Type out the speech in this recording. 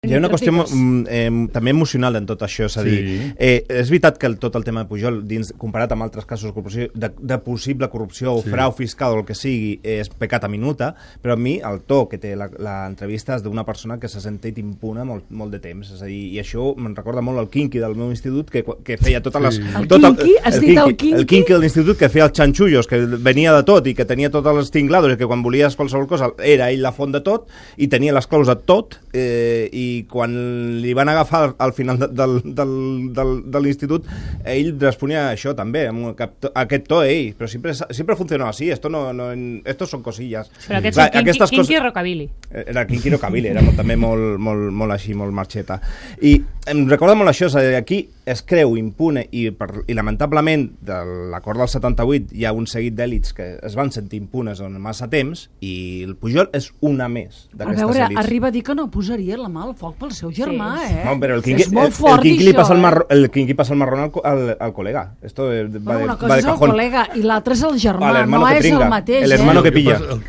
Hi ha una qüestió també emocional en tot això, és a dir, és veritat que tot el tema de Pujol, comparat amb altres casos de possible corrupció o frau fiscal o el que sigui, és pecat a minuta, però a mi el to que té l'entrevista és d'una persona que s'ha sentit impune molt de temps, és a dir, i això me'n recorda molt el quinqui del meu institut, que feia totes les... El quinqui? Has dit el quinqui? El quinqui de l'institut, que feia els xanxullos, que venia de tot i que tenia tots els tinglados i que quan volies qualsevol cosa era ell la font de tot i tenia les claus de tot, i quan li van agafar al final de l'institut, ell responia a això també, amb aquest to ell, però sempre funcionava així, esto son cosillas. Però aquest és Quinqui Rockabilly. Era Quinqui Rockabilly, era també molt així, molt marxeta. I em recorda molt això, és a dir, aquí es creu impune i lamentablement de l'acord del 78 hi ha un seguit d'èlits que es van sentir impunes en massa temps i el Pujol és una més d'aquestes èlits. A veure, arriba a dir que no posaria la mà al foc pel seu germà, No, però el Quinqui, és molt fort, el Quinqui passa el marrón al col·lega. Esto una cosa és el col·lega i l'altre és el germà, no és el mateix. El hermano que pilla.